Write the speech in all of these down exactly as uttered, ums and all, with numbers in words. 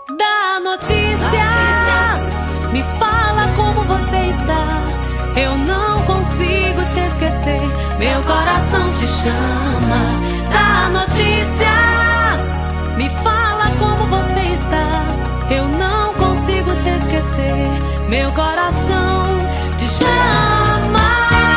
Dá notícias, me fala como você está. Eu não consigo te esquecer, meu coração te chama. Dá notícias, me fala como você está. Eu não consigo te esquecer, meu coração te chama.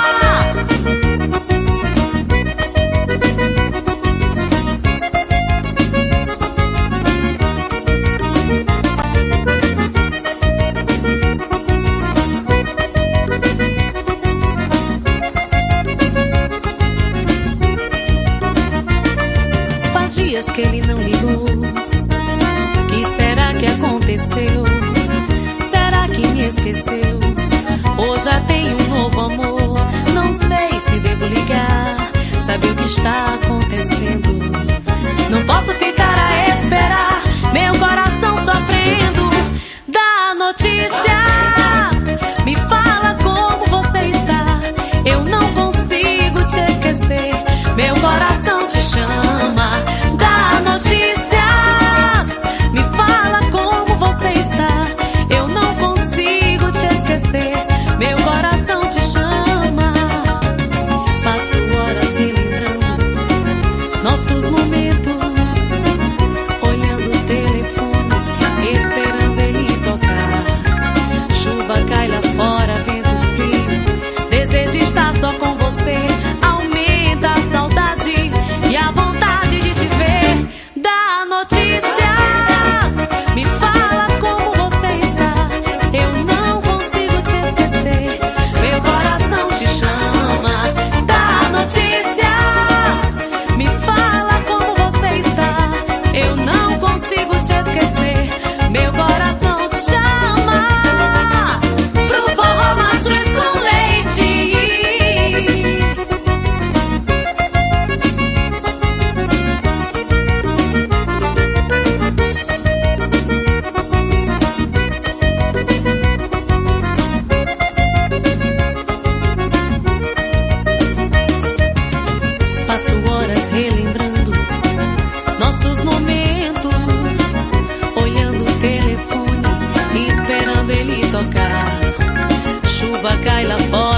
Faz dias que ele não ligou. Que será que aconteceu? Será que me esqueceu? Ou já tem um novo amor? Não sei se devo ligar, saber o que está acontecendo. Não posso ficar a esperar, meu coração sofrendo. Dá notícias, me fala como você está. Eu não consigo te esquecer, meu coração te chama. Dá notícias, me fala como você está. Eu não consigo te esquecer, meu coração te chama. Passo horas relembrando nossos momentos, olhando o telefone, esperando ele tocar. Chuva cai lá fora, vento frio, desejo estar só com você. Aumenta a saudade e a vontade de te ver. Dá notícias, me fala como você está. Eu não consigo te esquecer, meu coração te chama. Dá notícias, me fala como você está. Eu não consigo te esquecer, meu coração te chama. Pro forró mastruz com leite. Passo horas relembrando nossos momentos, olhando o telefone e esperando ele tocar. Chuva cai lá fora.